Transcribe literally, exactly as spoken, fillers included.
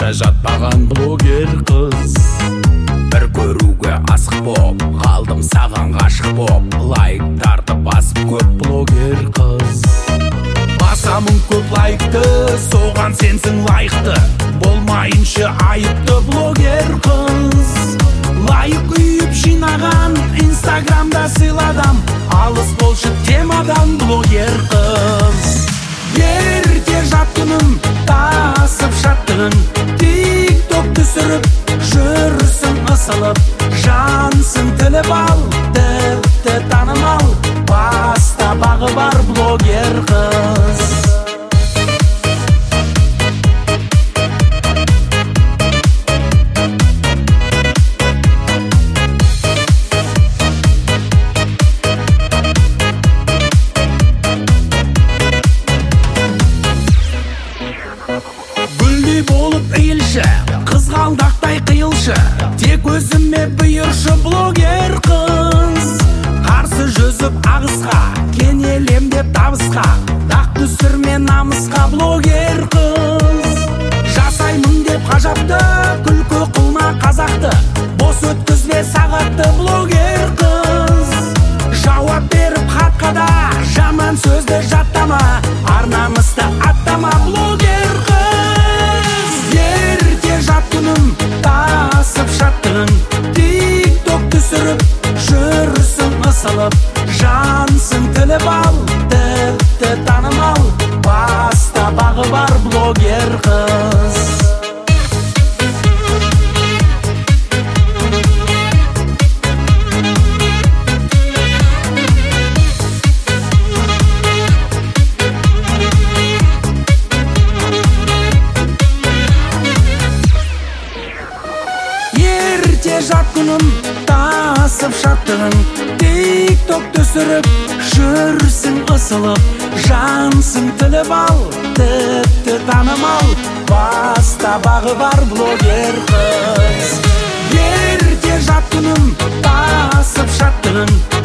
қанша жатпаған блогер қыз. Бір көруге асық боп, қалдым саған ғашық боп, лайктарды басып көп блогер қыз. Басамын көп лайкты, соған сенсің лайықты, болмайыншы айыпты блогер қыз. Лайық үйіп жинаған, инстаграмда сыйладам, алыс болшы темадан блогер қыз. Ерте жаттыным, тасып шаттығын, тик-ток түсіріп, жүрсің ысылып, жансың тіліп ал, тіпті танымал, баста бағы бар блогер қыз. Гүлдей болып иілші, қызғалдақтай қиылшы, тек өзіме бұйыршы блогер қыз. Қарсы жүзіп ағысқа, кенелемдеп табысқа, дақ түсірме намысқа блогер қыз. Жасаймын деп ғажапты, күлкі қылма қазақты, бос өткізбе сағатты блогер қыз. Жауап беріп хатқа да, жаман сөзді жаттама, ар-намысты аттама блогер қыз. Ерте жаттыным, тасып шаттығын, тик-ток түсіріп, жүрсің ысылып, жансың тіліп ал, тіпті танымал, баста бағы бар блогер қыз. Ерте жат күнім, тасып шаттығын, тик-ток түсіріп, жүрсің ысылып, жансың тіліп ал, тіпті танымал, баста бағы бар блогер қыз. Ерте жат күнім, тасып шаттығын,